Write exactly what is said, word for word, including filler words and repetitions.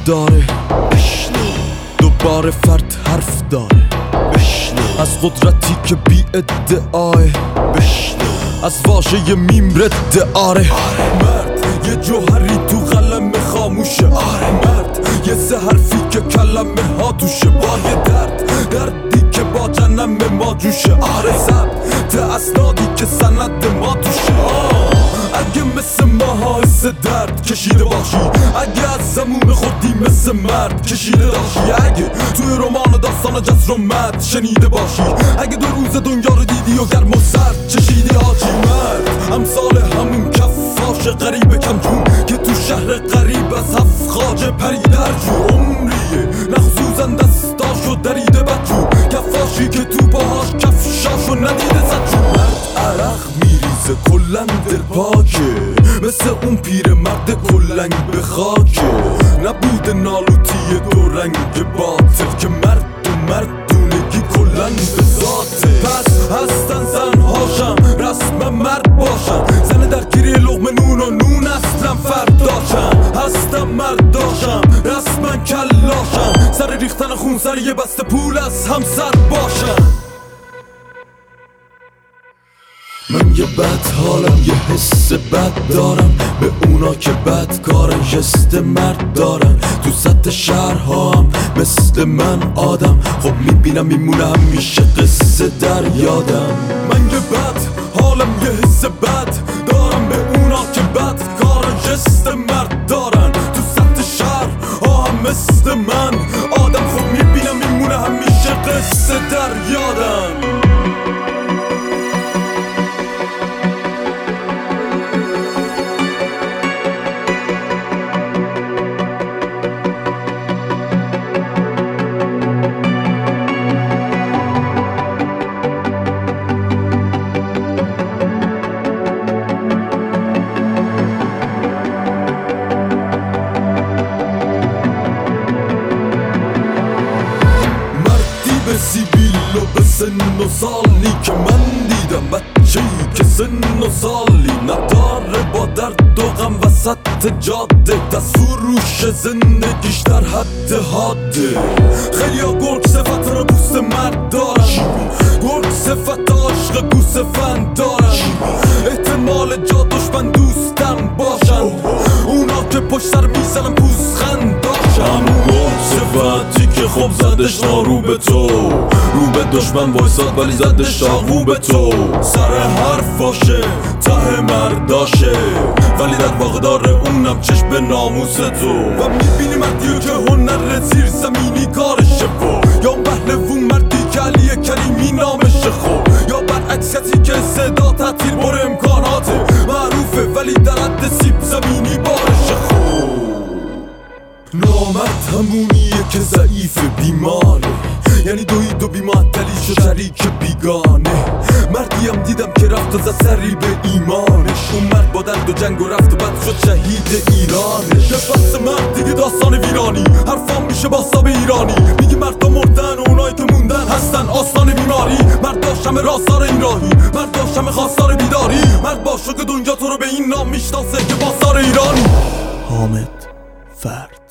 داره، بشنو دوباره فرد حرف داره، بشنو از قدرتی که بی ادعاه، بشنو از واژه میم رد آره. مرد یه جوهری تو قلم خاموشه، آره مرد یه سه حرفی که کلمه ها توشه، با یه درد دردی که با جنم ما جوشه، آره ضبط اسنادی که سند ما توشه. آه اگه مثل ما حس درد کشیده باشی، اگه از زمون خودی مثل مرد کشیده داشی، اگه توی رمان و داستان جسر و مد شنیده باشی، اگه دو روز دنیا رو دیدی و گرم و سرد چشیدی حاجی. مرد امثال همون کفاش غریب کمجون که تو شهر غریب از هفت خواجه پریده جو، عمریه نخصوصن دستاشو دریده بدجو، کفاشی که تو باهاش کفشاشو ندیده زدجو. مرد عرق میریزه کلن دل پاکه، مثل اون پیر مرد کلنگ به خاکه، نبوده نالوتی دو رنگ باطل که مرد و مردونگی کلن به ذاته. پس هستن زنهاشم رسم مرد باشن، زن درگیری لقمه نون و نون اصلا فرداشم، هستم مرداشم رسما کلاشم، سر ریختن خون سر یه بسته پول از همسر باشم. من یه بد حالم یه حس بد دارم، به اونا که بد کارن جست مرد دارن، تو سطح شهرها هم مثل من آدم، خب میبینم میمونه همیشه قصه در یادم. من یه بد حالم یه حس بد دارم، به اونا که بد کارن جست مرد دارن، تو سطح شهرها هم مثل من آدم، خب میبینم میمونه همیشه قصه در یادم. سیبیل و به سن و سالی که من دیدم، بچه‌ای که سن و سالی نداره، با درد و غم وسط جاده، دست فروش زندگیش در حد حاده. خیلی ها گرگ صفت رو دوست مرد دارن، گرگ صفت عاشق گوسفند دارن، احتمال جا دشمن دوستم باشن، اونا که پشت سر میزنن پوزخند داشتن. همون گرگ صفتی که خوب زدش نارو به تو، رو به دشمن وایساد ولی زدش آغو به تو، سر حرف باشه ته مرداشه، ولی در واقع داره اونم چشم به ناموس تو. و میبینی مردیو که هنر زیر زمینی کارشه، و یا پهلوون مردی که علی کریمی نامشه، خب یا برعکس کسی که صدا تعطیل بر امکاناته، معروفه ولی در حد سیب زمینی بارشه. خب نامرد همونیه که ضعیف بیماره، یعنی دوید و بیمعطلی شد شریک بیگانه. مردی هم دیدم که رفت و زد سری به ایمانش، اون مرد با درد و جنگ و رفت و بعد شد شهید ایرانش. بس مرد دیگه داستان ویرانی، حرفام میشه با ساب ایرانی، میگی مردا مردن و اونایی که موندن هستن آستان بیماری. مرد داشتم راستار این راهی، مرد داشتم خواستار بیداری، مرد باشو که دنیا تو رو به این نام میشناسه که باستار ایرانی. حامد فرد.